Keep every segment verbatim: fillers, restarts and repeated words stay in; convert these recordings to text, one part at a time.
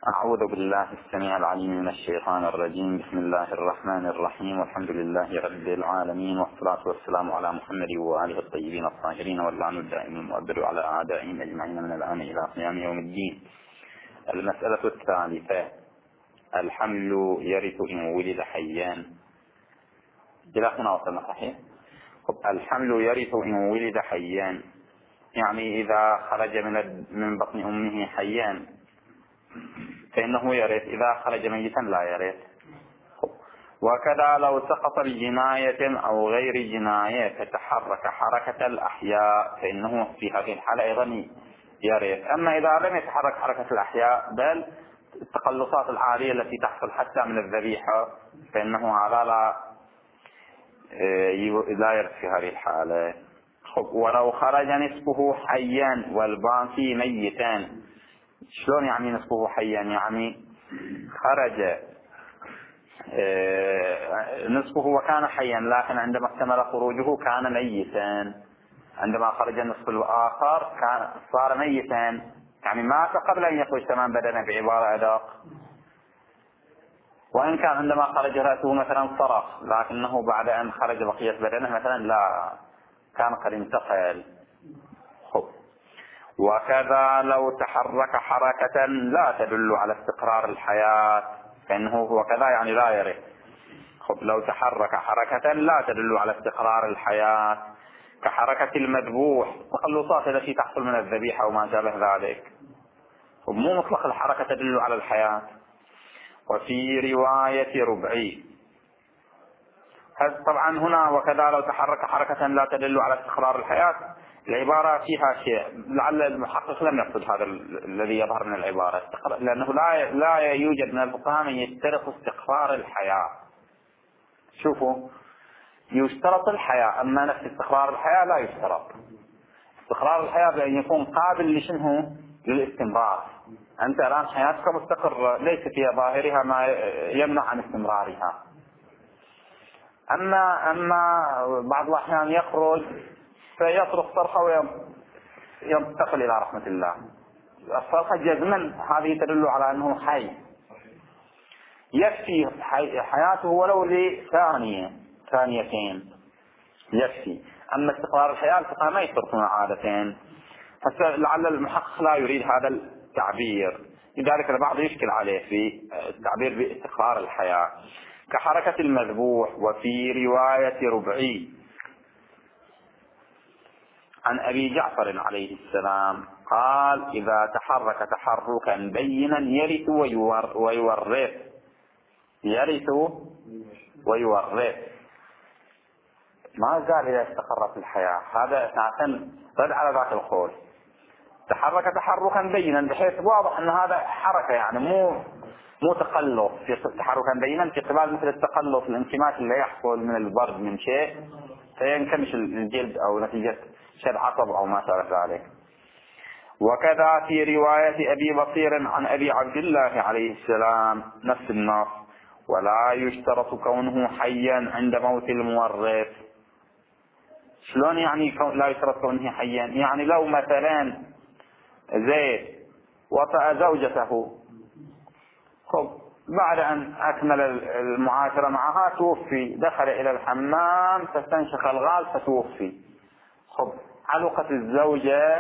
أعوذ بالله السميع العليم من الشيطان الرجيم. بسم الله الرحمن الرحيم، والحمد لله رب العالمين، والصلاة والسلام على محمد وآله الطيبين الطاهرين، واللعن الدائم المؤبد على أعدائهم أجمعين من الآن إلى قيام يوم الدين. المسألة الثالثة: الحمل يرث إن ولد حيان. إلى هنا وصلنا صحيح؟ الحمل يرث إن ولد حيان، يعني إذا خرج من من بطن أمه حيان فإنه يرث، إذا خرج ميتا لا يرث. وكذا لو سقط بجناية أو غير جناية فتحرك حركة الأحياء فإنه في هذه الحالة أيضا يرث. أما إذا لم يتحرك حركة الأحياء بل التقلصات العالية التي تحصل حتى من الذبيحة فإنه على لا لا يرث في هذه الحالة. ولو خرج نصفه حيا والباقي ميتان. شلون يعني نصفه حيا؟ يعني خرج نصفه وكان حيا، لكن عندما اكتمل خروجه كان ميتا. عندما خرج النصف الآخر كان صار ميتا، يعني مات قبل أن يخرج تمام بدنه بعبارة أدق. وإن كان عندما خرج رأسه مثلا صرخ، لكنه بعد أن خرج بقية بدنه مثلا لا، كان قد انتقل. وكذا لو تحرك حركة لا تدل على استقرار الحياة فإنه وكذا يعني لا يرث. خب لو تحرك حركة لا تدل على استقرار الحياة كحركة المذبوح، التقلصات التي تحصل من الذبيحة وما شابه ذلك، مو مطلق الحركة تدل على الحياة. وفي رواية ربعي، طبعا هنا وكذا لو تحرك حركة لا تدل على استقرار الحياة، العبارة فيها شيء لعل المحقق لم يقصد هذا الذي يظهر من العبارة، لأنه لا لا يوجد من الفقهاء من يشترط استقرار الحياة. شوفوا، يشترط الحياة، أما نفس استقرار الحياة لا يشترط. استقرار الحياة بأن يكون قابل لشنه للاستمرار. أنت الآن حياتك مستقرة، ليس في ظاهرها ما يمنع عن استمرارها. أما أما بعض الأحيان يخرج فيصرخ صرخة وينتقل إلى رحمة الله. الصرخة جزما هذه تدل على أنه حي، يكفي حياته ولو لثانية ثانيتين يكفي. أما استقرار الحياة الفقهاء ما يشترطون عادتين، لعل المحقق لا يريد هذا التعبير، لذلك البعض يشكل عليه في التعبير باستقرار الحياة كحركة المذبوح. وفي رواية ربعي عن أبي جعفر عليه السلام قال: إذا تحرك تحركا بينا يرث ويورث. يرث ويورث، ما قال إذا استقرت الحياة. هذا اساسا رد على ذاك القول. تحرك تحركا بينا بحيث واضح أن هذا حركة، يعني مو مو تقلص. في تحركا بينا في قبال مثل التقلص، الانكماش اللي يحصل من البرد من شيء فينكمش الجلد أو نتيجة شد عصب أو ما شابه ذلك. وكذا في رواية أبي بصير عن أبي عبد الله عليه السلام نفس النص: ولا يشترط كونه حيا عند موت المورث. شلون يعني لا يشترط كونه حيا؟ يعني لو مثلا زيد وطأ زوجته، خب بعد أن أكمل المعاشرة معها توفي، دخل إلى الحمام فاستنشق الغاز فتوفي. خب علقت الزوجة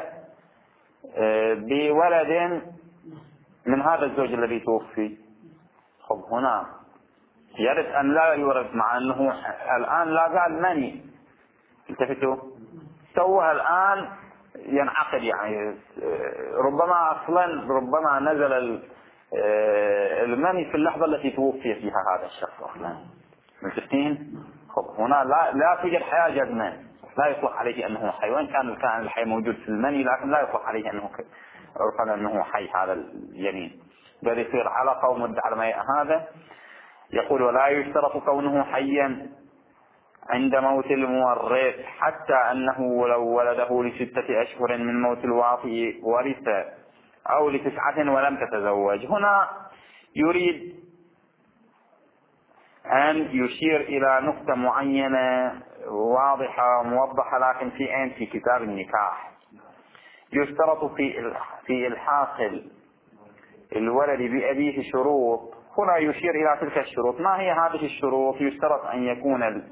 بولد من هذا الزوج الذي توفي، خب هنا يرد أن لا يورد، مع أنه الآن لا زال مني. التفتوا سوها الآن ينعقد، يعني ربما أصلا ربما نزل المني في اللحظة التي توفي فيها هذا الشخص أصلا. متفقين؟ خب هنا لا لا توجد حياة جزما، لا يطلق عليه أنه حي، وإن كان كان الحي موجود في المني لكن لا يطلق عليه أنه عرفنا أنه حي هذا الجنين، بل يصير علقة ومد على ماء. هذا يقول: ولا يشترط كونه حيا عند موت المورث، حتى أنه لو ولده لستة أشهر من موت الواطئ ورث، أو لتسعة ولم تتزوج. هنا يريد أن يشير إلى نقطة معينة واضحة موضحة، لكن في أين في كتاب النكاح يشترط في في الحاصل الولد بأبيه شروط، هنا يشير إلى تلك الشروط. ما هي هذه الشروط؟ يشترط أن يكون ال...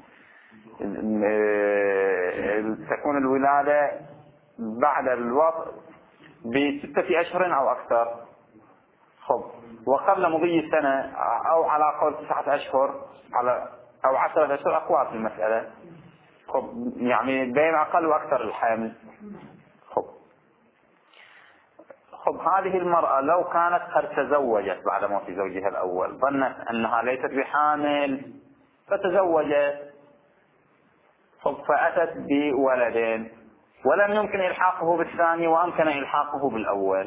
تكون الولادة بعد الوضع بستة أشهر أو أكثر، خب، وقبل مضي سنة، أو على قول تسعة أشهر، على أو عشرة أشهر، أقوال في المسألة، خب، يعني بين أقل وأكثر الحمل. خب خب هذه المرأة لو كانت قد تزوجت بعد موت زوجها الأول، ظنت أنها ليست بحامل فتزوجت، خب، فأتت بولد ولم يمكن إلحاقه بالثاني وأمكن إلحاقه بالأول،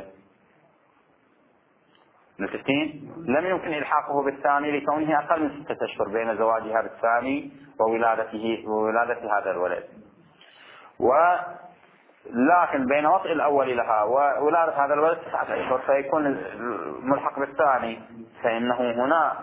متفقين؟ لم يمكن إلحاقه بالثاني لكونه أقل من ستة أشهر بين زواجها بالثاني وولادته وولادة هذا الولد، ولكن بين وطئ الأول لها وولادة هذا الولد تسعة أشهر فيكون ملحق بالثاني، فإنه هنا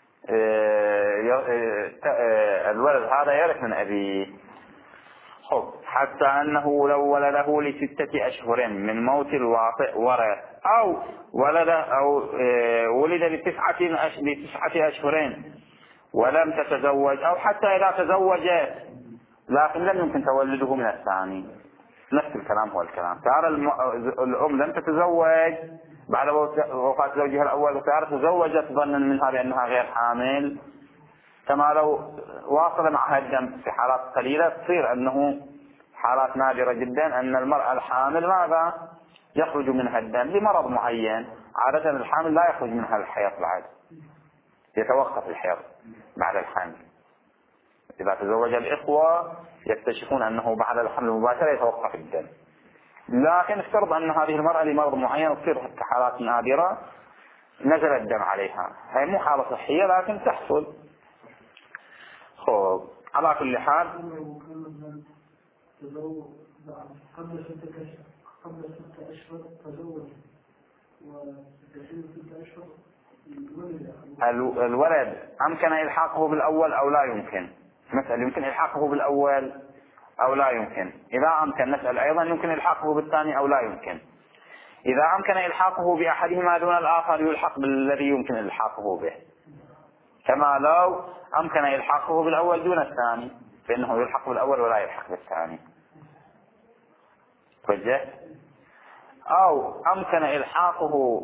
الولد هذا يرث من أبيه. خب، حتى أنه لو ولده لستة أشهر من موت الواطئ ورث، أو ولد أو ولد لتسعة لتسعة أشهر ولم تتزوج، أو حتى إذا تزوجت لكن لم يمكن تولده من الثاني، نفس الكلام هو الكلام. ترى الأم لم تتزوج بعد وفاة زوجها الأول، وترى تزوجت ظنا منها بأنها غير حامل، كما لو واصل معها الدم في حالات قليلة، تصير أنه حالات نادرة جدا أن المرأة الحامل ماذا يخرج منها الدم لمرض معين. عادة الحامل لا يخرج منها الحيض، بعد يتوقف الحيض بعد الحمل. إذا تزوج الإخوة يكتشفون أنه بعد الحمل مباشرة يتوقف الدم، لكن افترض أن هذه المرأة لمرض معين تصير كحالات نادرة نزل الدم عليها، هي مو حالة صحية لكن تحصل. خب، على كل حال قبل ستة أشهر قبل ستة أشهر تزوج وتزوج ستة أشهر الولد أمكن إلحاقه بالأول أو لا يمكن؟ نسأل يمكن إلحاقه بالأول أو لا يمكن. إذا أمكن نسأل أيضا يمكن إلحاقه بالثاني أو لا يمكن. إذا أمكن إلحاقه بأحدهما دون الآخر يلحق بالذي يمكن إلحاقه به، كما لو أمكن إلحاقه بالأول دون الثاني فإنه يلحق بالأول ولا يلحق بالثاني. وجه؟ أو أمكن إلحاقه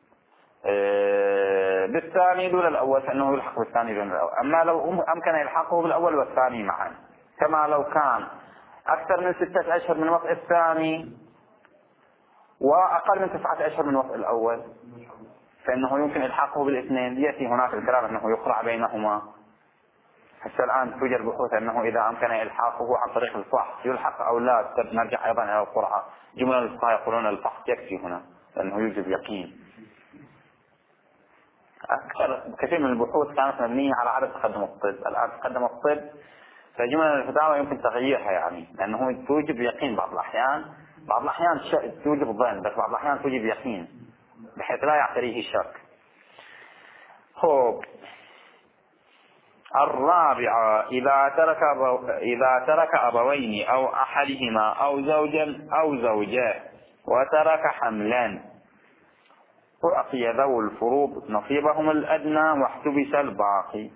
بالثاني دون الأول فإنه يلحق بالثاني دون الأول. أما لو أمكن إلحاقه بالأول والثاني معا، كما لو كان أكثر من ستة أشهر من وطئ الثاني وأقل من تسعة أشهر من وطئ الأول فإنه يمكن إلحاقه بالاثنين. يأتي هناك الكلام أنه يقرع بينهما. حتى الآن توجد بحوث أنه إذا أمكن إلحاقه عن طريق الفحص يلحق أو لا. نرجع أيضا إلى القرعة، جملة الفقهاء يقولون الفحص يكفي هنا لأنه يوجب يقين. أكثر كثير من البحوث كانت مبنية على عدم تقدم الطب. الآن تقدم الطب فجملة الفتاوى يمكن تغييرها، يعني لأنه توجب يقين بعض الأحيان، بعض الأحيان توجب ظن، بس بعض الأحيان توجب يقين بحيث لا يعتريه الشك. خب، الرابعة إذا ترك إذا ترك أبوين أو أحدهما أو زوجا أو زوجة وترك حملا أعطي ذو الفروض نصيبهم الأدنى واحتبس الباقي.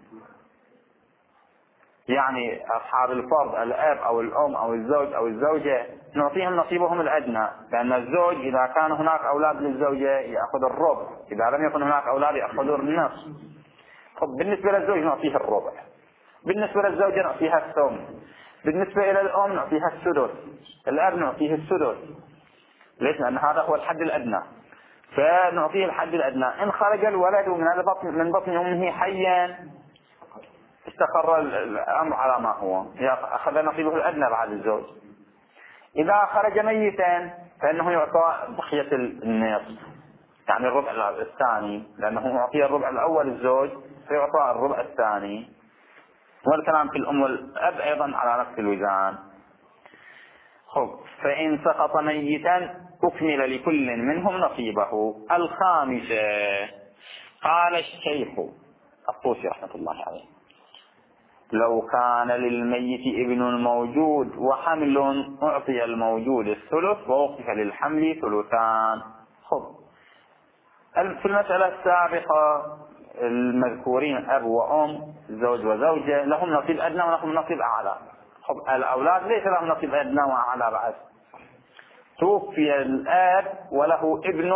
يعني أصحاب الفرض الأب أو الأم أو الزوج أو الزوجة نعطيهم نصيبهم الأدنى، لأن الزوج إذا كان هناك أولاد للزوجة يأخذ الربع، إذا لم يكن هناك أولاد يأخذ النصف. طب بالنسبة للزوج نعطيه الربع، بالنسبة للزوجة نعطيها الثمن، بالنسبة إلى الأم نعطيها السدس، الأب نعطيه السدس. ليش؟ لأن هذا هو الحد الأدنى، فنعطيه الحد الأدنى. إن خرج الولد من البطن من بطن أمه حيا استقر الأمر على ما هو، أخذ نصيبه الأدنى بعد الزوج. إذا خرج ميتا فإنه يعطى بقية النصف، يعني الربع الثاني، لأنه يعطيه الربع الأول الزوج فيعطى الربع الثاني. والكلام في الأم والأب أيضا على نفس الوزان. خب، فإن سقط ميتا أكمل لكل منهم نصيبه. الخامسة قال الشيخ الطوسي رحمة الله عليه: لو كان للميت ابن موجود وحمل أعطي الموجود الثلث ووقف للحمل ثلثان. خب، في المسألة السابقة المذكورين أب وأم زوج وزوجة لهم نصيب أدنى ولهم نصيب أعلى. خب الأولاد ليس لهم نصيب أدنى وأعلى بعد. توفي الأب وله ابن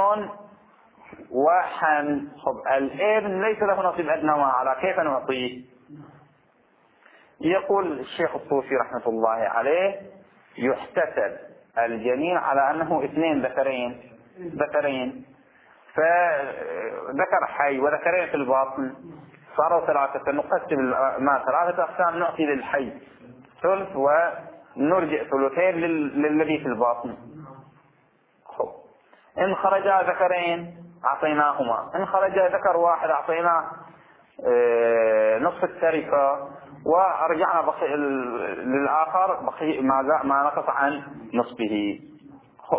وحمل. خب الابن ليس له نصيب أدنى وأعلى، كيف نعطيه؟ يقول الشيخ الطوسي رحمة الله عليه يحتسب الجنين على أنه اثنين ذكرين ذكرين فذكر حي وذكرين في الباطن صاروا ثلاثة، نقسم ما ثلاثة أقسام، نعطي للحي ثلث ونرجع ثلثين للذي في الباطن. خب إن خرجا ذكرين أعطيناهما، إن خرجا ذكر واحد أعطيناه نصف التركة ورجعنا بقي للآخر بقي ما ما نقص عن نصفه. خب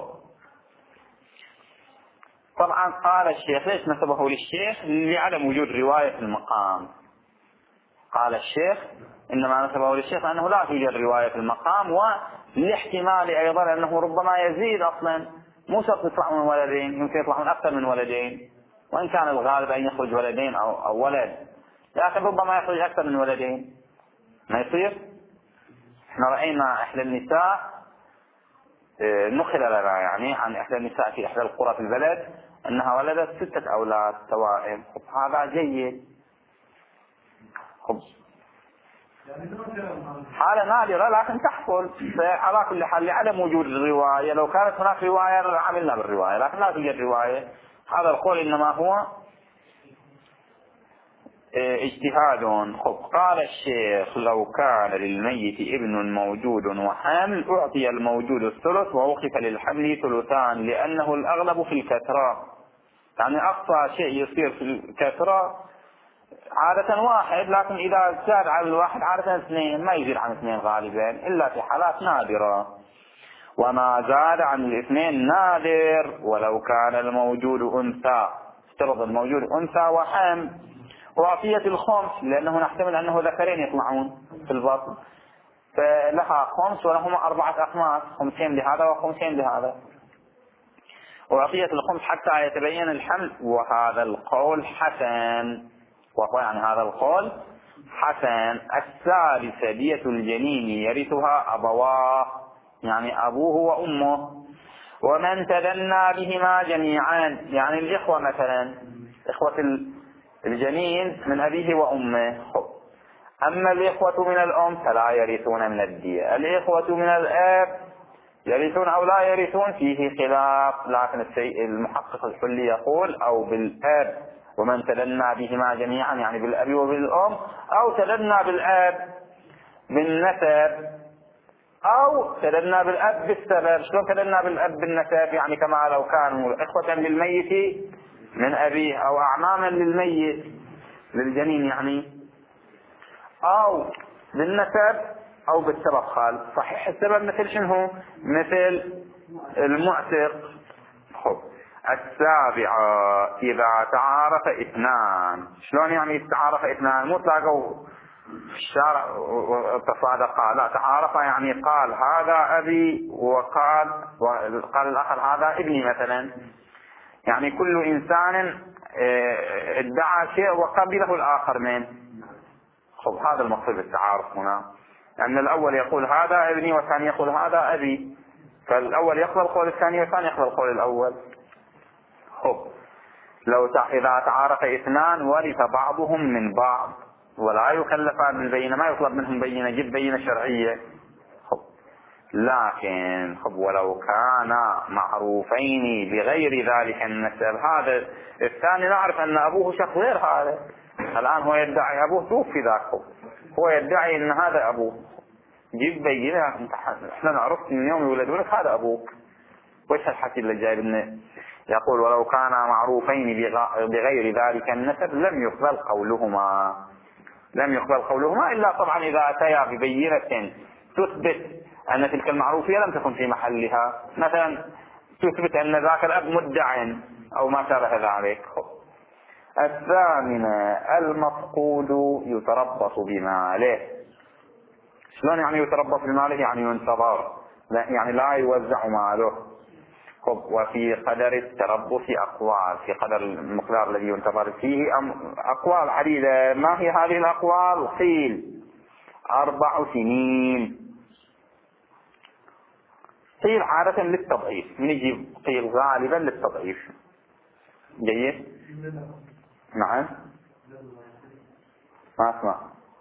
طبعا قال الشيخ ليش نسبه للشيخ؟ لعدم وجود رواية في المقام. قال الشيخ إنما نسبه للشيخ لأنه لا توجد رواية في المقام، والاحتمال أيضا أنه ربما يزيد أصلا، مو شرط يطلع من ولدين، يمكن يطلع من أكثر من ولدين، وإن كان الغالب أن يخرج ولدين أو, أو ولد، لكن ربما يخرج أكثر من ولدين. ما يصير؟ احنا رأينا إحدى النساء نقل لنا يعني عن إحدى النساء في إحدى القرى في البلد أنها ولدت ستة أولاد توائم. هذا جيد. خب حالة نادرة لكن تحصل. على كل حال لعدم وجود الرواية، لو كانت هناك رواية عملنا بالرواية، لكن لا توجد رواية. هذا القول إنما هو اجتهاد. خب قال الشيخ لو كان للميت ابن موجود وحامل أعطي الموجود الثلث ووقف للحمل ثلثان، لأنه الأغلب في الكثرة. يعني أقصى شيء يصير في الكثرة عادة واحد، لكن إذا زاد على الواحد عادة اثنين، ما يزيد عن اثنين غالبا إلا في حالات نادرة. وما زاد عن الاثنين نادر. ولو كان الموجود أنثى، افترض الموجود أنثى وحمل، وعطية الخمس لأنه نحتمل أنه ذكرين يطلعون في البطن، فلها خمس ولهما أربعة أخماس، خمسين لهذا وخمسين لهذا، وعطية الخمس حتى يتبين الحمل. وهذا القول حسن، وهو يعني هذا القول حسن. الثالثة دية الجنين يرثها أبواه، يعني أبوه وأمه، ومن تدنى بهما جميعا، يعني الإخوة مثلا، إخوة الجنين من أبيه وأمه. أما الإخوة من الأم فلا يرثون من الدية. الإخوة من الأب يرثون أو لا يرثون فيه خلاف، لكن المحقق الحلي يقول أو بالأب ومن تدنى بهما جميعا، يعني بالأب وبالأم، أو تدنى بالأب بالنسب، أو تدنى بالأب بالسبب. شلون تدنى بالأب بالنسب؟ يعني كما لو كانوا إخوة للميت من أبيه أو أعماما للميت للجنين يعني، أو بالنسب أو بالسبب خال. صحيح السبب مثل شنو؟ مثل المعتق. خب السابعة إذا تعارف اثنان. شلون يعني تعارف اثنان؟ مو تلاقوا في الشارع تصادقا، لا، تعارف يعني قال هذا أبي وقال وقال الآخر هذا ابني مثلا، يعني كل إنسان ادعى شيء وقبله الآخر من. خب هذا المقصود بالتعارف هنا، لأن يعني الأول يقول هذا ابني والثاني يقول هذا أبي، فالأول يقبل قول الثاني والثاني يقبل قول الأول. خب لو إذا تعارف اثنان ورث بعضهم من بعض ولا يكلفان بالبينة، ما يطلب منهم بينة، جيب بينة شرعية. خب لكن خب ولو كان معروفين بغير ذلك النسب، هذا الثاني نعرف أن أبوه شخص غير هذا، الآن هو يدعي أبوه توفي ذاك، هو يدعي أن هذا أبوه، جيب بينة، احنا نعرف من يوم يولدونك هذا أبوك. وش الحكي اللي جاي لنا؟ يقول ولو كان معروفين بغير ذلك النسب لم يقبل قولهما، لم يقبل قولهما إلا طبعا إذا أتيا ببينة تثبت أن تلك المعروفية لم تكن في محلها، مثلا تثبت أن ذاك الأب مدع أو ما شابه ذلك. الثامنة المفقود يتربص بماله. شلون يعني يتربص بماله؟ يعني ينتظر، يعني لا يوزع ماله. خب وفي قدر التربص أقوال، في قدر المقدار الذي ينتظر فيه أقوال عديدة. ما هي هذه الأقوال؟ قيل أربع سنين. قيل عادة للتضعيف، من يجيب قيل غالبا للتضعيف. جيد. نعم ما أسمع.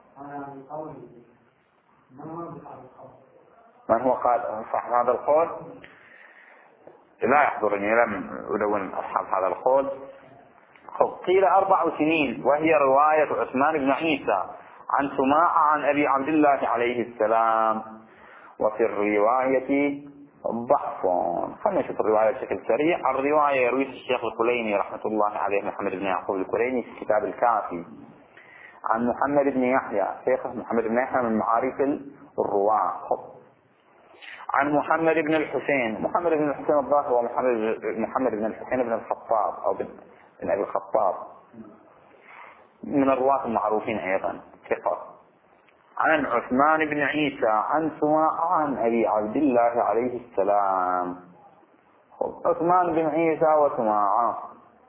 من هو قال صح هذا القول؟ لا يحضرني، لم أدون أصحاب هذا القول. قيل أربع سنين، وهي رواية عثمان بن عيسى عن سماعة عن أبي عبد الله عليه السلام. وفي الرواية ضعف. خلينا نشوف الرواية بشكل سريع. الرواية يرويها الشيخ الكليني رحمة الله عليه، محمد بن يعقوب الكليني، في كتاب الكافي، عن محمد بن يحيى، شيخه محمد بن يحيى من معارف الرواة، عن محمد بن الحسين. محمد بن الحسين الظاهر هو محمد محمد بن الحسين بن الخطاب أو بن أبي الخطاب، من الرواة المعروفين أيضا ثقة. عن عثمان بن عيسى عن سماعة عن أبي عبد الله عليه السلام. عثمان بن عيسى وسماعة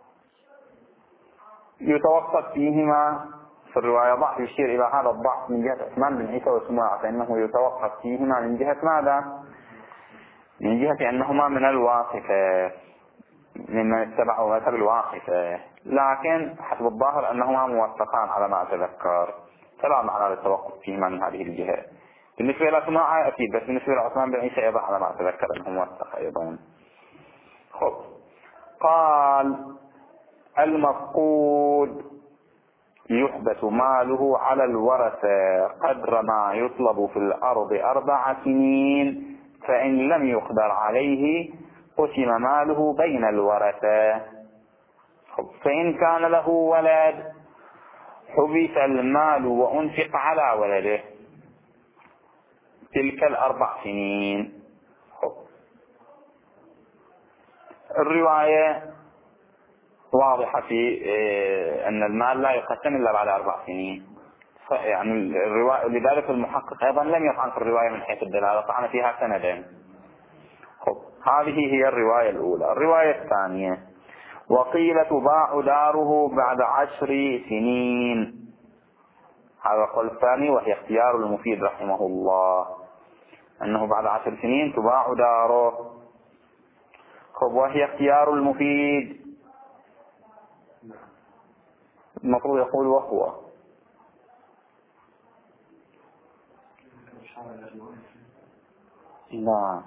يتوسط فيهما في الرواية ضعف، يشير إلى هذا الضعف من جهة عثمان بن عيسى وسماعة، فإنه يتوقف فيهما من جهة ماذا؟ من جهة أنهما من الواقفة، ممن اتبعوا مذهب الواقفة، لكن حسب الظاهر أنهما موثقان على ما أتذكر، فلا معنى للتوقف فيهما من هذه الجهة. بالنسبة إلى سماعة أكيد، بس بالنسبة لعثمان بن عيسى أيضا على ما أتذكر أنه موثق أيضا. خب. قال المفقود يحبس ماله على الورثة قدر ما يطلب في الأرض أربع سنين، فإن لم يقدر عليه قسم ماله بين الورثة. فإن كان له ولد حبس المال وأنفق على ولده تلك الأربع سنين. الرواية واضحة في أن المال لا يقسم إلا بعد أربع سنين، يعني الرواية، لذلك المحقق أيضا لم يطعن في الرواية من حيث الدلالة، طعن فيها سندين. هذه هي الرواية الأولى. الرواية الثانية وقيل تباع داره بعد عشر سنين، هذا القول الثاني، وهي اختيار المفيد رحمه الله، أنه بعد عشر سنين تباع داره. خب وهي اختيار المفيد، المفروض يقول وهو. لا،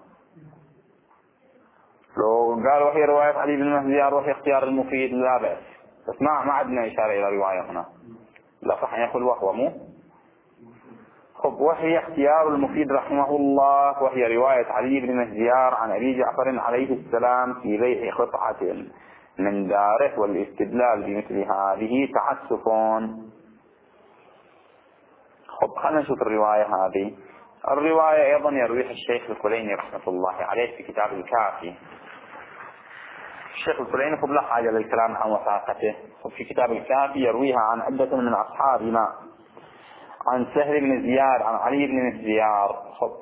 لو قال وهي رواية علي بن مهديار وهي اختيار المفيد لا بأس، بس ما ما عندنا إشارة إلى رواية هنا، لا صح يقول وهو مو. خب وهي اختيار المفيد رحمه الله، وهي رواية علي بن مهديار عن أبي جعفر عليه السلام في بيع قطعة من داره، والاستدلال بمثل هذه تعسف. خب خلينا نشوف الرواية هذه. الرواية أيضا يرويها الشيخ الكليني رحمة الله عليه في كتاب الكافي. الشيخ الكليني خب لا حاجة للكلام عن وثاقته، خب في كتاب الكافي يرويها عن عدة من أصحابنا، عن سهل بن زياد عن علي بن مهديار. خب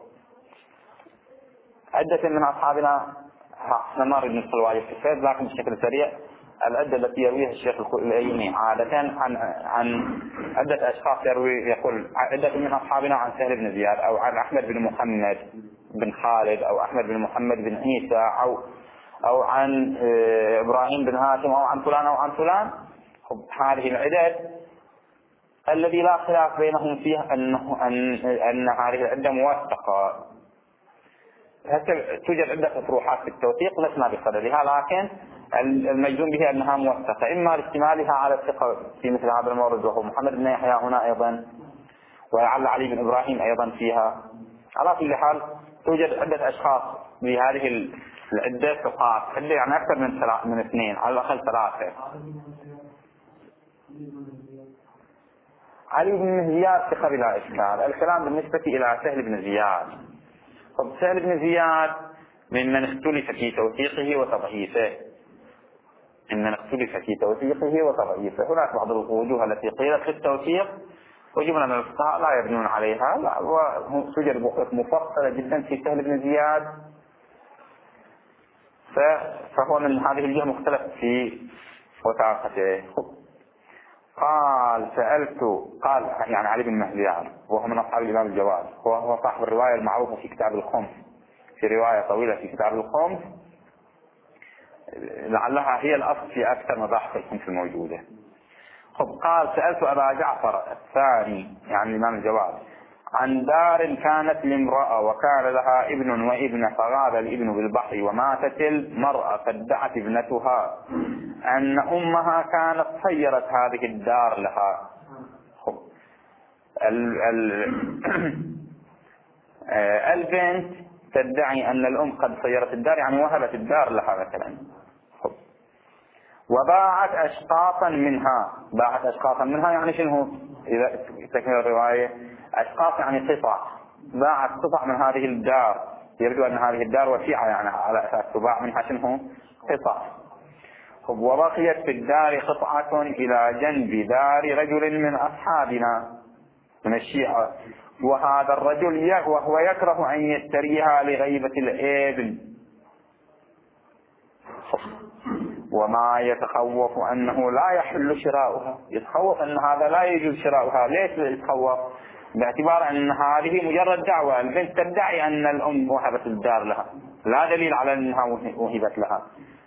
عدة من أصحابنا احنا ما نريد ندخل واجب في السيد، لكن بشكل سريع العدة التي يرويها الشيخ الكليني عادة عن عن عدة أشخاص، يروي يقول عدة من أصحابنا عن سهل بن زياد أو عن أحمد بن محمد بن خالد أو أحمد بن محمد بن عيسى أو أو عن إبراهيم بن هاشم أو عن فلان أو عن فلان. هذه العدد الذي لا خلاف بينهم فيه أنه أن أن هذه العدة موثقة. توجد عدة أطروحات في التوثيق لسنا بصددها، لكن المجزوم به أنها موثقة، إما لاحتمالها على الثقة في مثل هذا المورد وهو محمد بن يحيى هنا أيضا، ولعل علي بن إبراهيم أيضا فيها. على كل حال توجد عدة أشخاص بهذه العدة ثقات، عدة يعني أكثر من ثلاث من اثنين على الأقل ثلاثة. علي بن مهديار ثقة بلا إشكال. الكلام بالنسبة إلى سهل بن زياد. طب سهل بن زياد ممن اختلف في توثيقه وتضعيفه، ممن اختلف في توثيقه وتضعيفه. هناك بعض الوجوه التي قيلت في التوثيق وجملة من الفقهاء لا يبنون عليها، لا، وتوجد بحوث مفصلة جدا في سهل بن زياد، فهو من هذه الجهة مختلف في وثاقته. قال سألت قال يعني علي بن مهدي وهو من أصحاب الإمام الجواد، وهو صاحب الرواية المعروفة في كتاب الخمس، في رواية طويلة في كتاب الخمس لعلها هي الأصل في أكثر مباحث الخمس الموجودة. قال سألت أبا جعفر الثاني يعني الإمام الجواد عن دار كانت لامرأة وكان لها ابن وابنة فغاب الابن بالبحر وماتت المرأة فادعت ابنتها أن أمها كانت صيرت هذه الدار لها. ال ال البنت تدعي أن الأم قد صيرت الدار يعني وهبت الدار لها مثلا، وباعت أشقاطا منها. باعت أشقاطا منها يعني شنو؟ إذا تكمل الرواية أشقاط يعني قطع، باعت قطع من هذه الدار، يبدو أن هذه الدار وسيعة يعني على أساس تباع منها شنو؟ قطع. وبقيت في الدار قطعة إلى جنب دار رجل من أصحابنا من الشيعة، وهذا الرجل وهو يكره أن يشتريها لغيبة الابن، وما يتخوف أنه لا يحل شراؤها، يتخوف أن هذا لا يجوز شراؤها. ليش يتخوف؟ باعتبار أن هذه مجرد دعوة، البنت تدعي أن الأم وهبت الدار لها، لا دليل على أنها وهبت لها،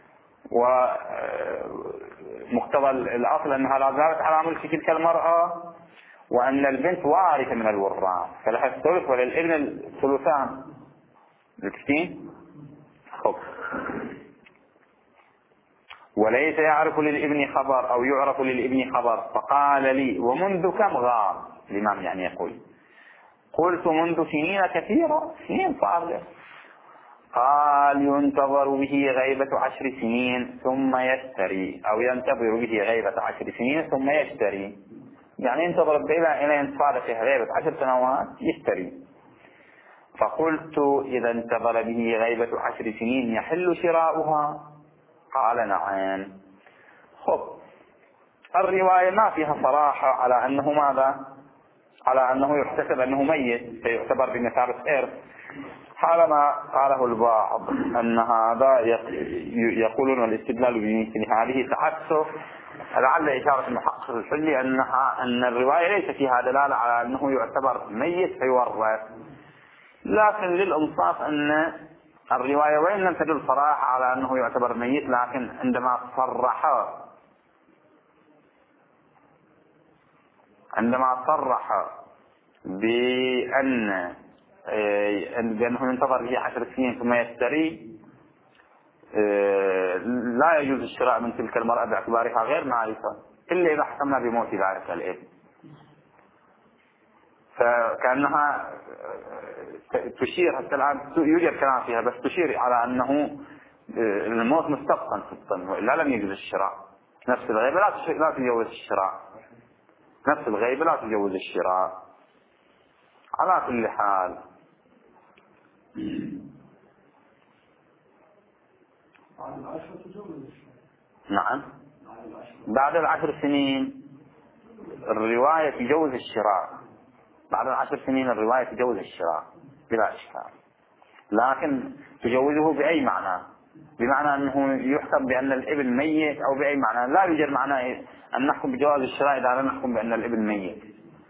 ومقتضى الأصل أنها لا زالت على ملك تلك المرأة، وأن البنت وارثة من الوراث فلها الثلث وللابن الثلثان. لكتين خب وليس يعرف للابن خبر أو يعرف للابن خبر. فقال لي ومنذ كم غاب؟ الإمام يعني يقول. قلت منذ سنين كثيرة، سنين صار. قال ينتظر به غيبة عشر سنين ثم يشتري، أو ينتظر به غيبة عشر سنين ثم يشتري، يعني ينتظر إلى إلى انتظار غيبة عشر سنوات يشتري. فقلت إذا انتظر به غيبة عشر سنين يحل شراؤها؟ قال نعم. خب الرواية ما فيها صراحة على أنه ماذا؟ على أنه يحتسب أنه ميت سيعتبر بمثابة إرث. حال ما قاله البعض أن هذا يقولون الاستدلال بمثل هذه تعسف، لعل إشارة المحقق الحلي أنها أن الرواية ليس فيها دلالة على أنه يعتبر ميت فيورث، لكن للإنصاف أن الرواية وإن لم تدل صراحة على أنه يعتبر ميت، لكن عندما صرح عندما صرح بأن بأنه ينتظر به عشر سنين ثم يشتري، لا يجوز الشراء من تلك المرأة باعتبارها غير معرفة إلا إذا حكمنا بموت ذلك الابن. فكأنها تشير حتى الآن يوجد كلام فيها بس تشير على أنه الموت مستبقا في الظن، وإلا لم يجوز الشراء. نفس الغيبة لا لا تجوز الشراء، نفس الغيبة لا تجوز الشراء. على كل حال نعم بعد العشر سنين الرواية تجوز الشراء، بعد العشر سنين الرواية تجوز الشراء بلا إشكال، لكن تجوزه بأي معنى؟ بمعنى أنه يحكم بأن الابن ميت، أو بأي معنى؟ لا يوجد معنى أن نحكم بجواز الشراء إذا لم نحكم بأن الابن ميت.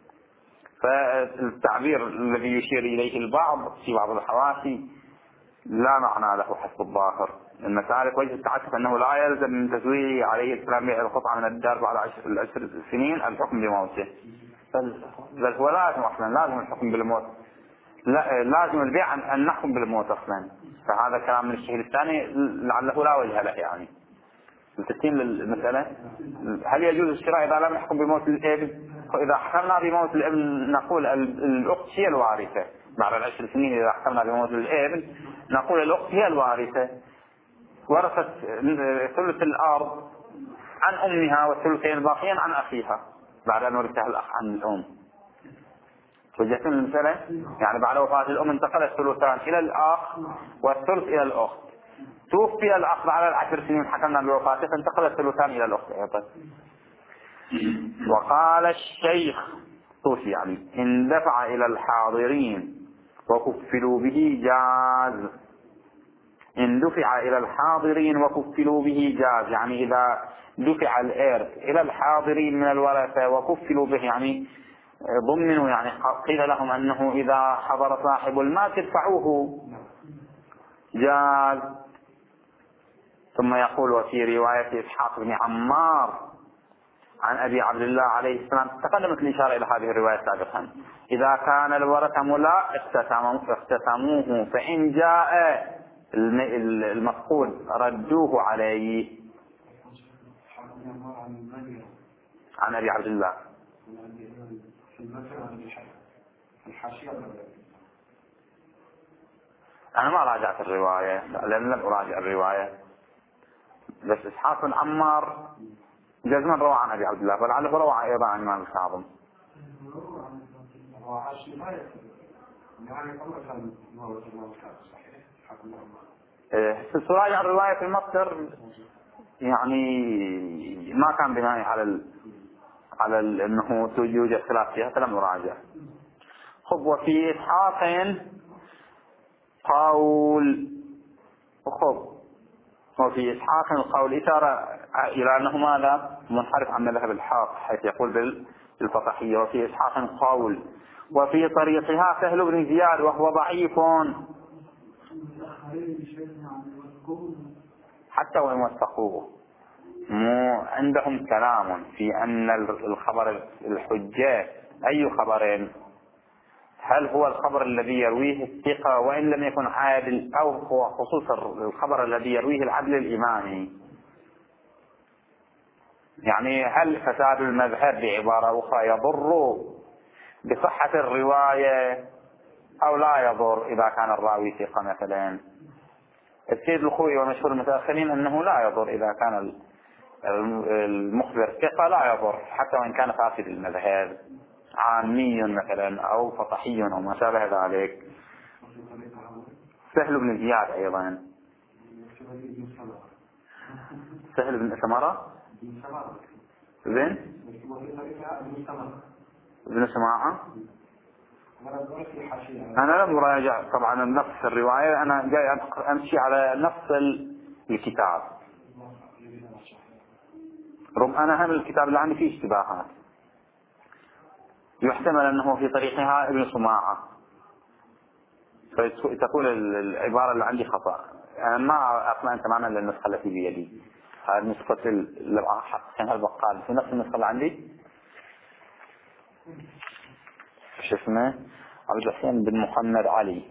فالتعبير الذي يشير إليه البعض في بعض الحواشي لا معنى له حسب الظاهر. المسالك وجه التعسف أنه لا يلزم من تزويجه عليه السلام بيع القطعة من الدار بعد عشر, العشر سنين الحكم بموته، بل هو لازم أصلا لازم الحكم بالموت، لا لازم البيع أن نحكم بالموت أصلا. فهذا كلام من الشيخ الثاني لعله لا وجه له. يعني التسليم للمسألة هل يجوز الشراء إذا لم يحكم بموت الابن؟ إذا حكمنا بموت الابن نقول الأخت هي الوارثة بعد العشر سنين. إذا حكمنا بموت الابن نقول الأخت هي الوارثة، ورثت ثلث الأرض عن أمها والثلثين الباقيين عن أخيها بعد أن ورثها الأخ عن الأم. وجهتم المسألة؟ يعني بعد وفاة الأم انتقل الثلثان إلى الأخ والثلث إلى الأخت. توفي الأخ بعد العشر سنين حكمنا بوفاته فانتقل الثلثان إلى الأخت أيضا. وقال الشيخ توفي يعني إن دفع إلى الحاضرين وكفلوا به جاز. إن دفع إلى الحاضرين وكفلوا به جاز، يعني إذا دفع الإرث إلى الحاضرين من الورثة وكفلوا به، يعني ضمنوا، يعني قيل لهم أنه إذا حضر صاحب المال تدفعوه، جاز. ثم يقول وفي رواية إسحاق بن عمار عن أبي عبد الله عليه السلام، تقدمت الإشارة إلى هذه الرواية سابقا، إذا كان الورثة ملا اقتسموه، فإن جاء المفقود ردوه عليه. عن أبي عبد الله أنا ما راجعت الرواية لأن لم أراجع الرواية، بس إسحاق بن عمار جزما روى عن أبي عبد الله، ولعله روى أيضا عن الإمام الكاظم. في راجع الرواية في المصدر، يعني ما كان بناء على ال... على ال... أنه يوجد خلاف فيها، فلم أراجع. خب وفي إسحاق قول خب وفي إسحاق القول إشارة إلى أنه ماذا منحرف عن مذهب الحاق، حيث يقول بالفصحية. وفي إسحاق قول وفي طريقها سهل بن زياد وهو ضعيف، حتى وإن وثقوه. مو عندهم كلام في أن الخبر الحجة أي خبر، هل هو الخبر الذي يرويه الثقة وإن لم يكن عادل، أو هو خصوص الخبر الذي يرويه العدل الإمامي؟ يعني هل فساد المذهب بعبارة أخرى يضر بصحة الرواية أو لا يضر إذا كان الراوي ثقة مثلا؟ السيد الخوئي ومشهور المتأخرين أنه لا يضر إذا كان المخبر ثقة، لا يضر حتى وإن كان فاسد المذهب عامي مثلا أو فطحي أو ما شابه ذلك. سهل بن زياد أيضا، سهل بن سمرة بن بن سماعة. أنا لم أراجع طبعا نفس الرواية، أنا جاي أمشي على نفس الكتاب. رغم أنا هم الكتاب اللي عندي فيه اشتباهات، يحتمل أنه في طريقها ابن سماعة، فتقول العبارة اللي عندي خطأ. أنا ما أطمئن تماما للنسخة التي بيدي، هذه نسخة حسين البقال في نفس النسخة اللي عندي، شو اسمه، عبد الحسين بن محمد علي.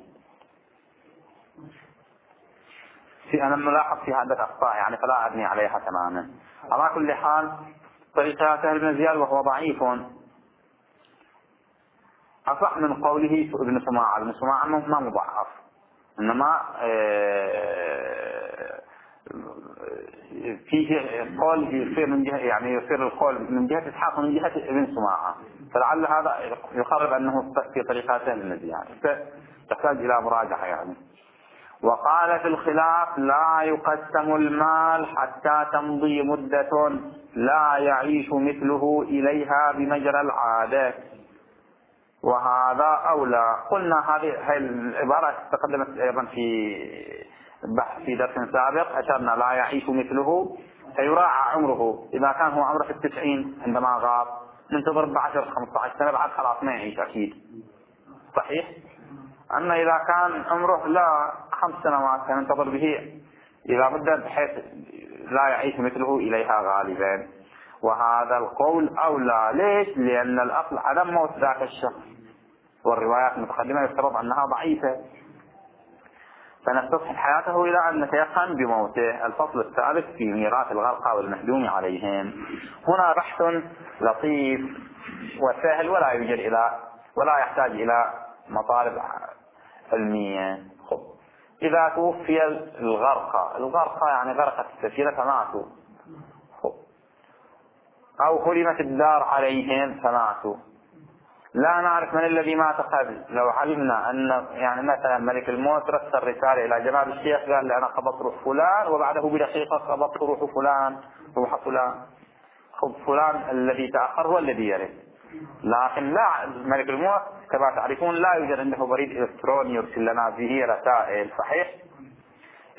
في أنا ملاحظ في عدة أخطاء يعني فلا أبني عليها تماما. على كل حال طريقها سهل بن زياد وهو ضعيف، أصح من قوله ابن سماعة. ابن سماعة ما مضعف، إنما فيه قول يصير من جهة، يعني يصير القول من جهة إسحاق ومن جهة ابن سماعة، فلعل هذا يقرب أنه في طريقة سهل بن زياد، تحتاج إلى مراجعة يعني. وقال في الخلاف لا يقسم المال حتى تمضي مدة لا يعيش مثله إليها بمجرى العادة، وهذا أولى. قلنا هذه العبارة تقدمت أيضا في بحث في درس سابق، أشرنا لا يعيش مثله فيراعى عمره، إذا كان هو عمره في التسعين عندما غاب ننتظر بعشر خمسة عشر سنة بعد خلاص ما يعيش أكيد، صحيح. أما إذا كان عمره لا خمس سنوات ننتظر به إلى مدة بحيث لا يعيش مثله إليها غالبا، وهذا القول أولى. ليش؟ لأن الأصل عدم موت ذاك الشخص، والروايات المتقدمة يفترض أنها ضعيفة، فنستصحب حياته إلى أن نتيقن بموته. الفصل الثالث في ميراث الغرقى والمهدوم عليهم. هنا بحث لطيف وسهل ولا يوجد إلى ولا يحتاج إلى مطالب علمية. خب إذا توفي الغرقى، الغرقى يعني غرقت السفينة فماتوا، خب أو خرمت الدار عليهم فماتوا، لا نعرف من الذي مات قبل. لو علمنا أن يعني مثلا ملك الموت رسل رسالة إلى جناب الشيخ قال لي أنا قبضت روح فلان، وبعده بدقيقة قبضت روح فلان روح فلان، خب فلان الذي تأخر هو الذي يرث. لكن لا، ملك الموت كما تعرفون لا يوجد عنده بريد إلكتروني يرسل لنا به رسائل، صحيح.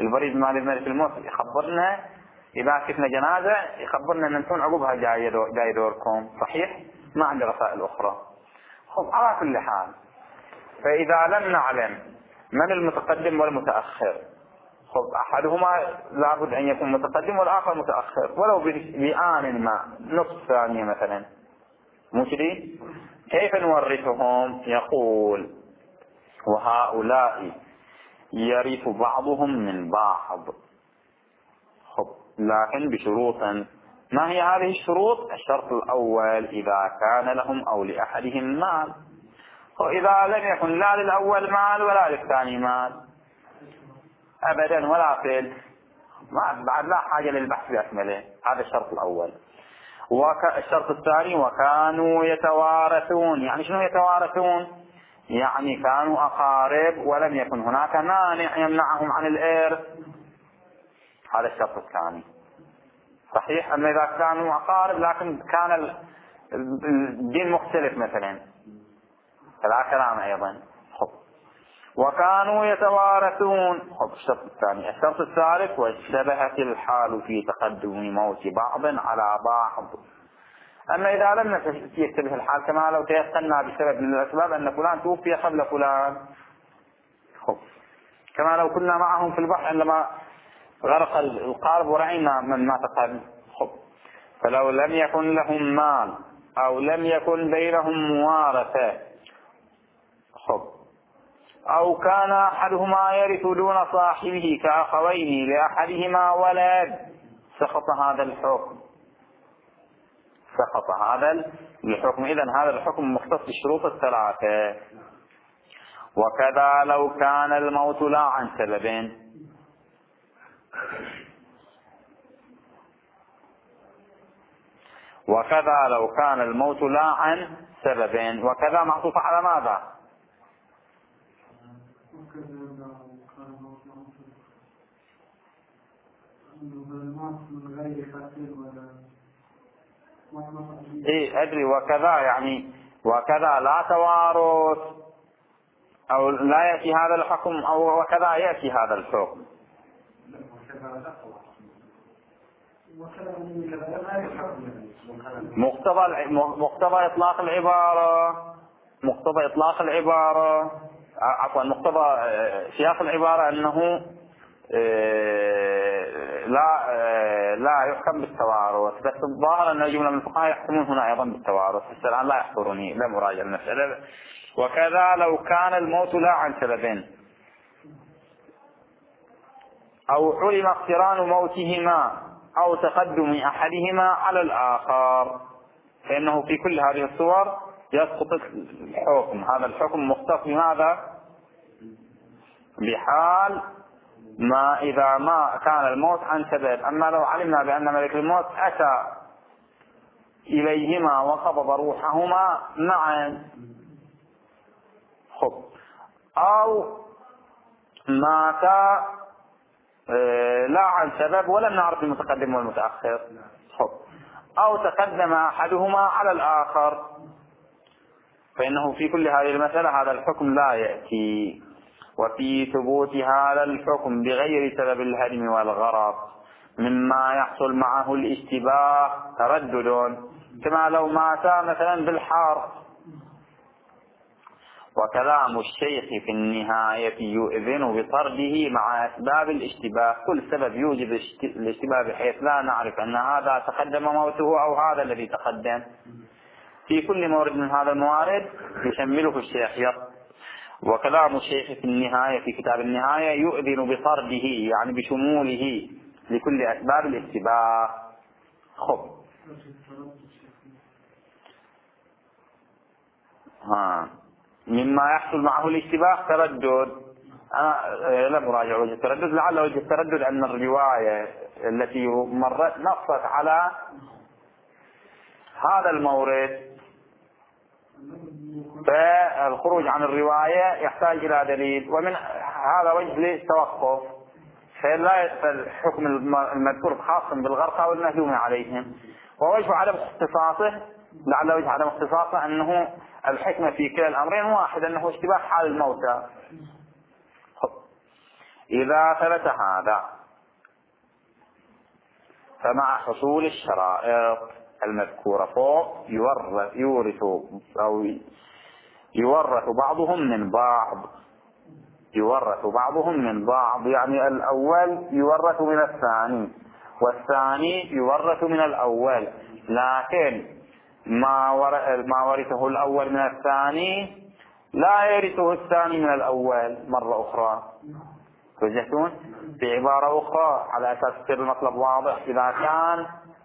البريد مال ملك الموت يخبرنا إذا شفنا جنازة يخبرنا أن أنتم عقبها جاي جاي دوركم، صحيح؟ ما عندي رسائل أخرى. خب على كل حال، فإذا لم نعلم من المتقدم والمتأخر، خب أحدهما لابد أن يكون متقدم والآخر متأخر ولو بآن ما، نصف ثانية مثلا، مو كذي؟ كيف نورثهم؟ يقول وهؤلاء يرث بعضهم من بعض، خب لكن بشروط. ما هي هذه الشروط؟ الشرط الأول إذا كان لهم أو لأحدهم مال، وإذا لم يكن لا للأول مال ولا للثاني مال أبدا ولا فيل، ما بعد لا حاجة للبحث بأكمله. هذا الشرط الأول. والشرط الثاني وكانوا يتوارثون. يعني شنو يتوارثون؟ يعني كانوا أقارب ولم يكن هناك مانع يمنعهم عن الإرث. هذا الشرط الثاني، صحيح. أما إذا كانوا أقارب لكن كان الدين مختلف مثلا فلا كلام أيضا. خب. وكانوا يتوارثون. خب الشرط الثاني. الشرط الثالث واشتبهت الحال في تقدم موت بعض على بعض. أما إذا لم يشتبه الحال كما لو تيقنا بسبب من الأسباب أن فلان توفي قبل فلان، خب كما لو كنا معهم في البحر عندما غرق القارب ورأينا من مات قبل، خب فلو لم يكن لهم مال أو لم يكن بينهم موارثة، خب أو كان أحدهما يرث دون صاحبه كأخوين لأحدهما ولد، سقط هذا الحكم، سقط هذا الحكم. إذن هذا الحكم مختص بالشروط الثلاثة. وكذا لو كان الموت لا عن سبب، وكذا لو كان الموت لا عن سبب. وكذا معطوف على ماذا؟ ايه ادري. وكذا يعني وكذا لا توارث او لا يأتي هذا الحكم او وكذا يأتي هذا الحكم. مقتضى مقتضى اطلاق العبارة مقتضى اطلاق العبارة عفوا مقتضى سياق العبارة انه لا لا يحكم بالتوارث، بس الظاهر ان جملة من الفقهاء يحكمون هنا ايضا بالتوارث. بس الان لا يحضرني، لم اراجع المسألة. وكذا لو كان الموت لا عن سبب او علم اقتران موتهما او تقدم احدهما على الاخر، فانه في كل هذه الصور يسقط الحكم. هذا الحكم مختص بماذا؟ بحال ما إذا ما كان الموت عن سبب. أما لو علمنا بأن ملك الموت أتى إليهما وقبض روحهما معا، خب أو ماتا لا عن سبب ولم نعرف المتقدم والمتأخر، خب أو تقدم أحدهما على الآخر، فإنه في كل هذه المسألة هذا الحكم لا يأتي. وفي ثبوت هذا الحكم بغير سبب الهدم والغرق مما يحصل معه الاشتباه تردد، كما لو مات مثلا بالحار. وكلام الشيخ في النهاية يؤذن بطرده مع أسباب الاشتباه. كل سبب يوجب الاشتباه بحيث لا نعرف أن هذا تقدم موته أو هذا الذي تقدم. في كل مورد من هذا الموارد يشمله الشيخ. وكلام الشيخ في النهاية في كتاب النهاية يؤذن بطرده يعني بشموله لكل أسباب الاشتباه. خب ها مما يحصل معه الاشتباه تردد. أنا لم أراجع وجه التردد، لعل وجه التردد أن الرواية التي مرت نصت على هذا المورد، فالخروج عن الرواية يحتاج إلى دليل، ومن هذا وجه للتوقف. فلا الحكم المذكور خاص بالغرقى والمهلوم عليهم. ووجه عدم اختصاصه لعل وجه عدم اختصاصه أنه الحكمة في كلا الأمرين واحد، أنه اشتباه حال الموتى. إذا ثبت هذا فمع حصول الشرائط المذكورة فوق يورث يورث أو يورث بعضهم من بعض يورث بعضهم من بعض يعني الأول يورث من الثاني والثاني يورث من الأول، لكن ما ما ورثه الأول من الثاني لا يرثه الثاني من الأول مرة أخرى. توجهتون؟ بعبارة أخرى على أساس يصير المطلب واضح، إذا كان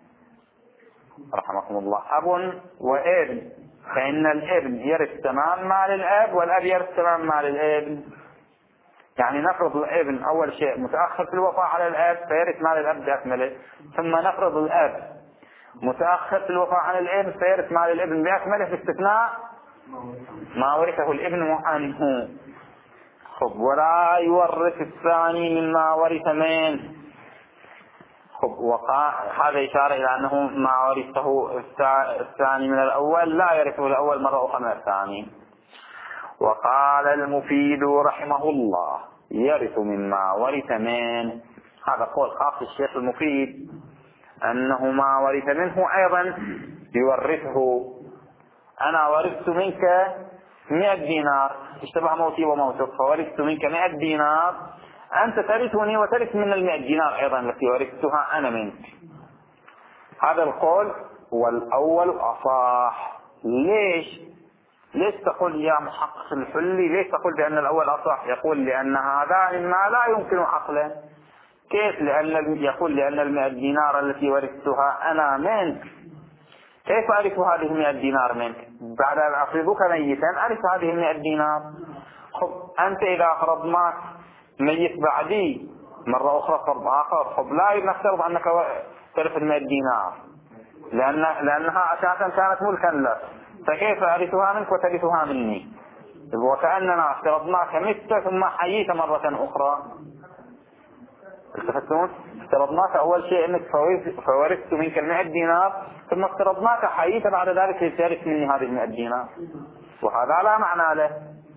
رحمكم الله أب وابن فإن الابن يرث تمام مال الأب والأب يرث تمام مال الابن. يعني نفرض الابن أول شيء متأخر في الوفاة على الأب فيرث مال الأب بأكمله، ثم نفرض الأب متأخر في الوفاة على الابن فيرث مال الابن بأكمله باستثناء ما ورثه الابن عنه. خب ولا يورث الثاني مما ورث منه. خب وقع هذا إشارة إلى أنه ما ورثه الثاني من الأول لا يرثه الأول مرة أخرى من الثاني. وقال المفيد رحمه الله يرث مما ورث منه، هذا قول خاص الشيخ المفيد أنه ما ورث منه أيضا يورثه. أنا ورثت منك مئة دينار، اشتبه موتي وموتك فورثت منك مئة دينار، أنت ترثني وترث من المئة دينار أيضا التي ورثتها أنا منك. هذا القول والأول أصح. ليش؟ ليش تقول يا محقق الحلي ليش تقول بأن الأول أصح؟ يقول لأن هذا مما لا يمكن عقله. كيف؟ لأن يقول لأن المئة دينار التي ورثتها أنا منك، كيف أعرف هذه المئة دينار منك؟ بعد أن أفرضك ميتا أعرف هذه المئة دينار. خب أنت إذا فرضناك ميت بعدي مرة أخرى فرض آخر، خب لا نفترض أنك ترث المئة دينار لأن لأنها أساسا كانت ملكا لك، فكيف أرثها منك وترثها مني؟ وكأننا افترضناك مت ثم حييت مرة أخرى. التفتون؟ افترضناك أول شيء أنك فورثت منك المئة دينار ثم افترضناك حييت بعد ذلك لترث مني هذه المئة دينار، وهذا لا معنى له،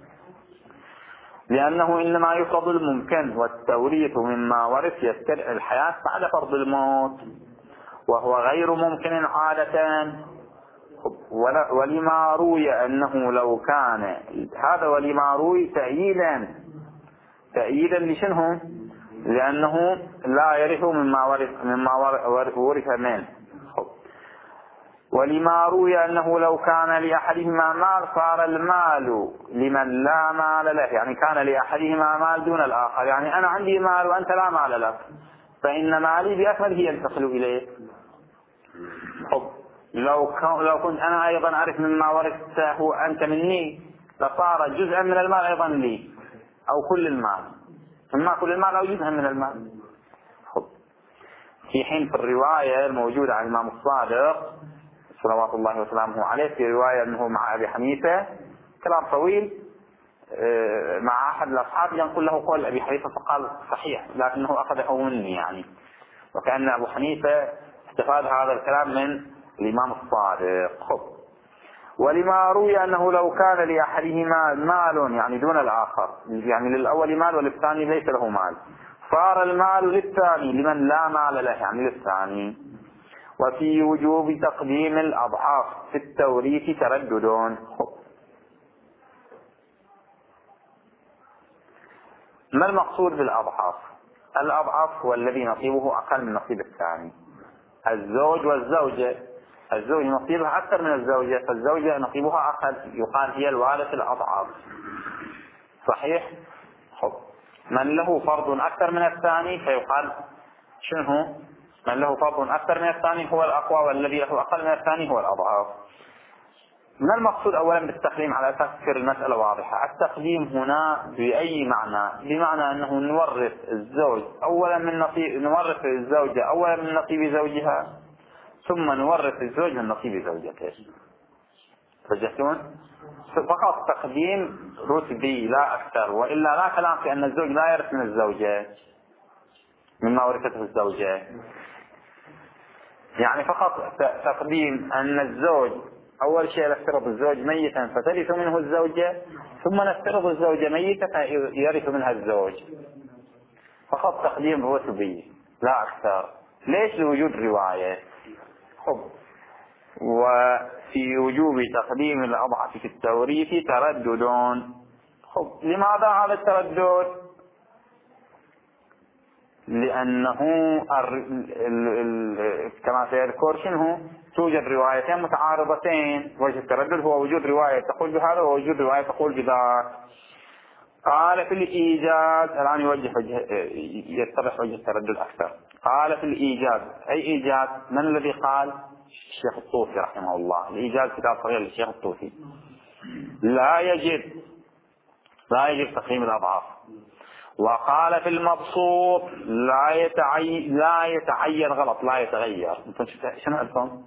لأنه إنما يفرض الممكن والتوريث مما ورث يستدعي الحياة بعد فرض الموت وهو غير ممكن عادة. ولما روي أنه لو كان هذا ولما روي تأييدا تأييدا لشنه؟ لأنه لا يرث مما ورث مما ورث منه. ولما روي أنه لو كان لأحدهما مال صار المال لمن لا مال له، يعني كان لأحدهما مال دون الآخر، يعني أنا عندي مال وأنت لا مال لك فإن مالي بأكمله ينتقل إليه. لو لو كنت أنا أيضا أعرف مما ورثته أنت مني لصار جزءا من المال أيضا لي أو كل المال، إما كل المال أو جزءا من المال. خب. في حين في الرواية الموجودة عن الإمام الصادق صلوات الله وسلامه عليه في رواية أنه مع أبي حنيفة كلام طويل مع أحد الأصحاب ينقل له قول أبي حنيفة فقال صحيح لكنه أخذه مني يعني، وكأن أبو حنيفة استفاد هذا الكلام من الإمام الصادق. خب. ولما روي أنه لو كان لأحدهما مال يعني دون الآخر، يعني للأول مال وللثاني ليس له مال، صار المال للثاني لمن لا مال له يعني للثاني. وفي وجوب تقديم الأضعاف في التوريث تردد. ما المقصود بالأضعاف؟ الأضعاف هو الذي نصيبه أقل من نصيب الثاني. الزوج والزوجة، الزوج نصيبها أكثر من الزوجة فالزوجة نصيبها أقل، يقال هي الوارث الأضعاف. صحيح؟ حب. من له فرض أكثر من الثاني فيقال شنو؟ من له فرض أكثر من الثاني هو الأقوى والذي له أقل من الثاني هو الأضعاف. ما المقصود أولا بالتقديم على أساس تصير المسألة واضحة؟ التقديم هنا بأي معنى؟ بمعنى أنه نورث الزوج أولا من نصيب نورث الزوجة أولا من نصيب زوجها ثم نورث الزوج من نصيب زوجته. فجأتون؟ فقط تقديم رتبي لا أكثر، وإلا لا كلام في أن الزوج لا يرث من الزوجة مما ورثته الزوجة، يعني فقط تقديم أن الزوج أول شيء نفترض الزوج ميتا فترث منه الزوجة ثم نفترض الزوجة ميتة فيرث منها الزوج. فقط تقديم رتبي لا أكثر. ليش؟ لوجود رواية. خب وفي وجوب تقديم الأضعف في التوريث تردد. خب لماذا هذا التردد؟ لأنه كما سيذكر شنو توجد روايتين متعارضتين. وجه التردد هو وجود رواية تقول بهذا ووجود رواية تقول بذاك. قال في الإيجاز، الآن يوجه وجه يتضح وجه التردد أكثر. قال في الإيجاز، أي إيجاز؟ من الذي قال؟ الشيخ الطوسي رحمه الله. الإيجاز كتاب صغير للشيخ الطوسي. لا يجب لا يجب تقييم الأضعاف. وقال في المبسوط لا يتعين لا يتعين غلط لا يتغير. شنو قلتم؟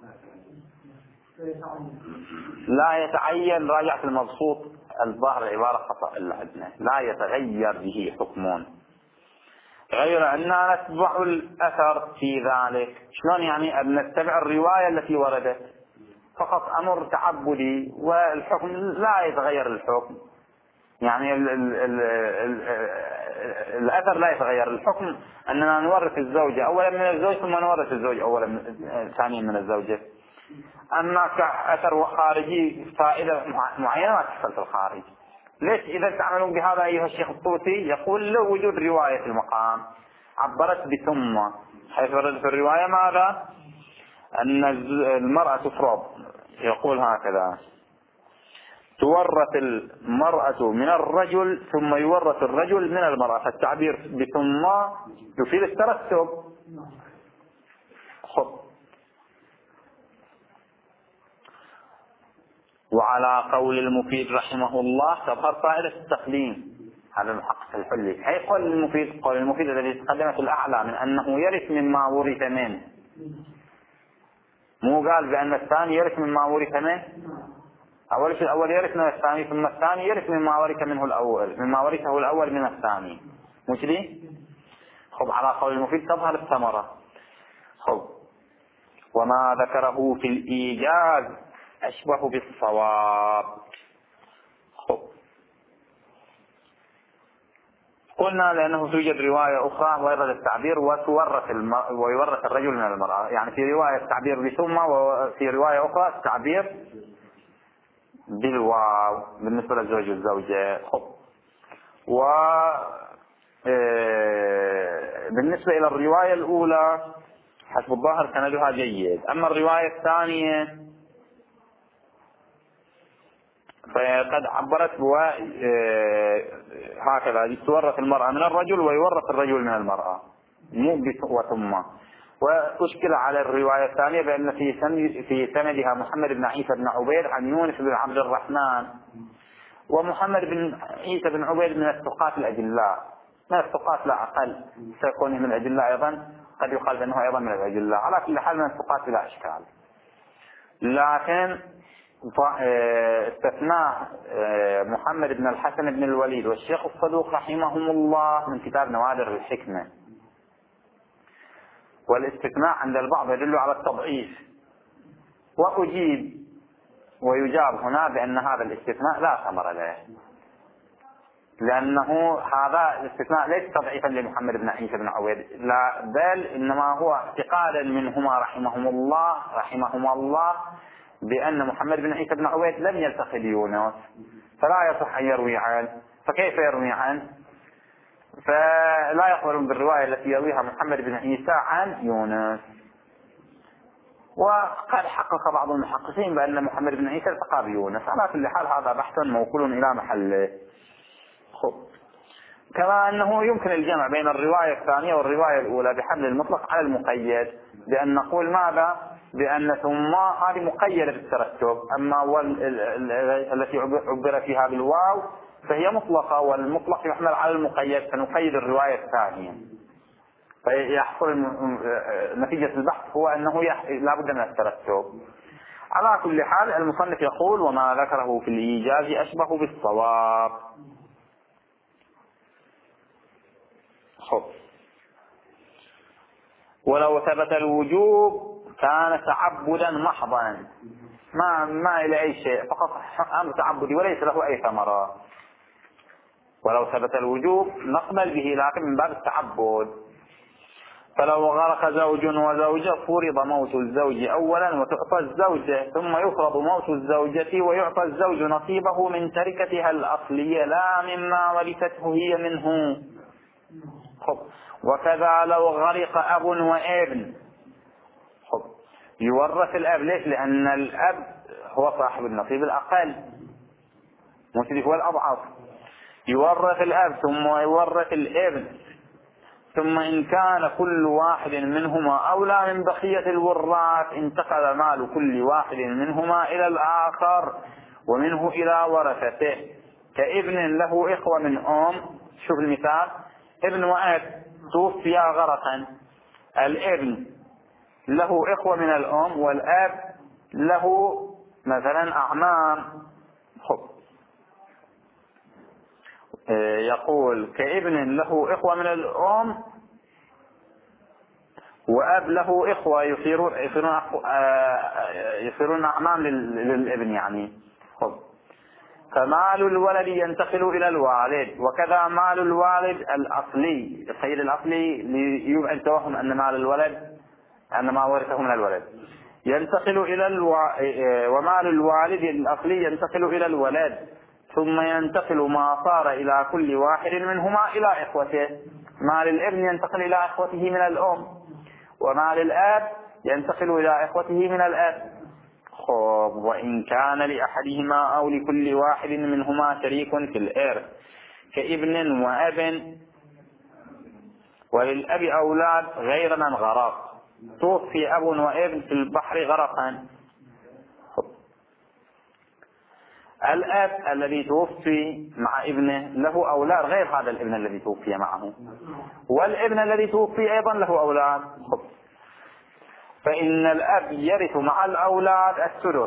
لا يتعين. راجع في المبسوط الظاهر عبارة خطأ اللي عندنا. لا يتغير به حكم، غير أننا نتبع الأثر في ذلك. شلون يعني؟ أن نتبع الرواية التي وردت فقط، أمر تعبدي والحكم لا يتغير الحكم. يعني ال ال ال ال الأثر لا يتغير الحكم، أننا نورث الزوجة أولا من الزوج ثم نورث الزوج أولا ثانيا من الزوجة. أما كأثر خارجي فائدة معينة ما تحصل في الخارج. ليش إذا تعملون بهذا أيها الشيخ الطوسي؟ يقول له وجود رواية في المقام عبرت بثم، حيث ورد في الرواية ماذا؟ أن المرأة تفرض. يقول هكذا: تورث المرأة من الرجل ثم يورث الرجل من المرأة. فالتعبير بثم يفيد الترتب. خب وعلى قول المفيد رحمه الله تظهر فائدة التقديم. هذا المحقق الحلي. أي قول المفيد؟ قول المفيد الذي تقدم في الأعلى من أنه يرث مما ورث منه. مو قال بأن الثاني يرث مما ورث منه؟ أول شيء الأول يرث من الثاني ثم الثاني يرث مما ورث منه الأول مما ورثه الأول من الثاني. مش لي؟ خب على قول المفيد تظهر الثمرة. خب وما ذكره في الإيجاز أشبه بالصواب. خب قلنا لأنه توجد رواية أخرى ويرد التعبير وتورث الم... ويورث الرجل من المرأة. يعني في رواية التعبير بثم وفي رواية أخرى التعبير بالواو بالنسبة للزوج والزوجة. خب و بالنسبة إلى الرواية الأولى حسب الظاهر سندها جيد. أما الرواية الثانية فقد عبرت هكذا: تورث المرأة من الرجل ويورث الرجل من المرأة، مو وثم. وأشكل على الرواية الثانية بأن في في سندها محمد بن عيسى بن عبيد عن يونس بن عبد الرحمن. ومحمد بن عيسى بن عبيد من الثقات الأجلاء، من الثقات لا أقل، سيكون من الأجلاء أيضا، قد يقال بأنه أيضا من الأجلاء. على كل حال من الثقات بلا إشكال. لكن استثناء محمد بن الحسن بن الوليد والشيخ الصدوق رحمهم الله من كتاب نوادر الحكمة. والاستثناء عند البعض يدل على التضعيف. وأجيب ويجاب هنا بأن هذا الاستثناء لا ثمر له، لأنه هذا الاستثناء ليس تضعيفا لمحمد بن عيسى بن عبيد، لا بل إنما هو اعتقادا منهما رحمهم الله رحمهما الله بأن محمد بن عيسى بن عبيد لم يلتقي بيونس فلا يصح أن يروي عنه. فكيف يروي عنه؟ فلا يقبلون بالرواية التي يرويها محمد بن عيسى عن يونس. وقد حقق بعض المحققين بأن محمد بن عيسى التقى بيونس. على كل حال هذا بحث موكول إلى محله. خب كما أنه يمكن الجمع بين الرواية الثانية والرواية الأولى بحمل المطلق على المقيد، بأن نقول ماذا؟ بأن ثم هذه مقيدة بالترتب، أما التي عبر فيها بالواو فهي مطلقة، والمطلق يحمل على المقيد فنقيد الرواية الثانية. فيحصل نتيجة البحث هو أنه لا بد من الترتب. على كل حال المصنف يقول: وما ذكره في الإيجاز أشبه بالصواب. خب ولو ثبت الوجوب كان تعبدا محضا، ما ما إلى أي شيء، فقط أمر تعبدي وليس له أي ثمرة. ولو ثبت الوجوب نقبل به، لكن من باب التعبد. فلو غرق زوج وزوجة فرض موت الزوج أولا وتعطى الزوجة، ثم يفرض موت الزوجة ويعطى الزوج نصيبه من تركتها الأصلية لا مما ورثته هي منه. خب. وكذا لو غرق أب وابن، خب. يورث الأب. ليش؟ لأن الأب هو صاحب النصيب الأقل، مشرف هو الأضعف. يورث الأب ثم يورث الابن، ثم إن كان كل واحد منهما أولى من بقية الوراث انتقل مال كل واحد منهما إلى الآخر ومنه إلى ورثته. كابن له إخوة من أم، شوف المثال، ابن وأب توفيا غرقا، الابن له إخوة من الأم والأب له مثلا أعمام. خب. يقول كابن له إخوة من الأم وأب له إخوة يصيرون يصيرون يصيرون أعمام للابن يعني. خب. فمال الولد ينتقل إلى الوالد، وكذا مال الوالد الأصلي، السيد الأصلي ليبعد توهم أن مال الولد أن ما ورثه من الولد ينتقل إلى الو... ومال الوالد الأصلي ينتقل إلى الولد، ثم ينتقل ما صار إلى كل واحد منهما إلى إخوته. مال الابن ينتقل إلى إخوته من الأم، ومال الآب ينتقل إلى إخوته من الآب. خب. وإن كان لأحدهما أو لكل واحد منهما شريك في الإرث كابن وأب، وللأب أولاد غير من غرق، توفي أب وابن في البحر غرقا. الأب الذي توفي مع ابنه له أولاد غير هذا الابن الذي توفي معه، والابن الذي توفي أيضا له أولاد. فإن الأب يرث مع الأولاد الثلث.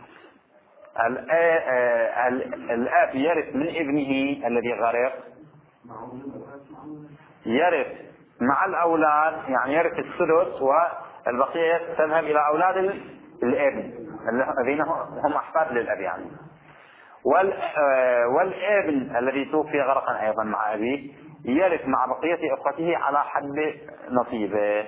الأب يرث من ابنه الذي غرق، يرث مع الأولاد يعني يرث الثلث، والبقية تذهب إلى أولاد الابن الذين هم أحفاد للأب يعني. والابن الذي توفي غرقا أيضا مع أبيه يرث مع بقية أخوته على حد نصيبه.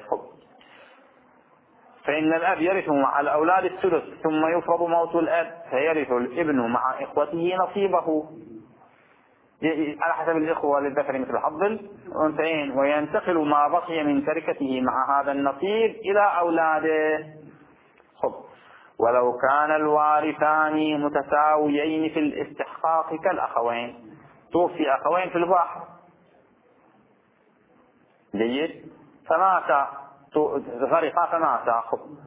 فإن الأب يرث مع الأولاد الثلث، ثم يفرض موت الأب فيرث الابن مع إخوته نصيبه على حسب الإخوة للذكر مثل حظ الأنثيين، وينتقل ما بقي من تركته مع هذا النصيب إلى أولاده. خب. ولو كان الوارثان متساويين في الاستحقاق كالأخوين، توفي أخوين في البحر، جيد، فمات، غرقا فماتا،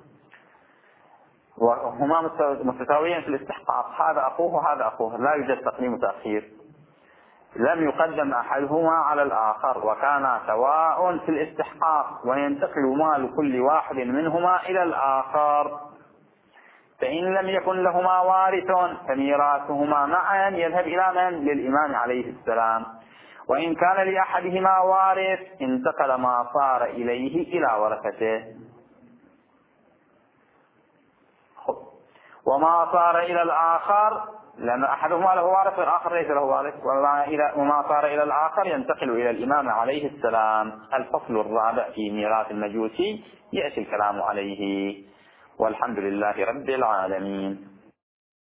وهما متساويين في الاستحقاق، هذا أخوه وهذا أخوه، لا يوجد تقديم وتأخير، لم يقدم أحدهما على الآخر، وكانا سواء في الاستحقاق، وينتقل مال كل واحد منهما إلى الآخر. فإن لم يكن لهما وارث فميراثهما معا يذهب إلى من؟ للإمام عليه السلام. وإن كان لأحدهما وارث انتقل ما صار إليه إلى ورثته. وما صار إلى الآخر، لأن أحدهما له وارث والآخر ليس له وارث، وما صار إلى الآخر ينتقل إلى الإمام عليه السلام. الفصل الرابع في ميراث المجوسي يأتي الكلام عليه، والحمد لله رب العالمين.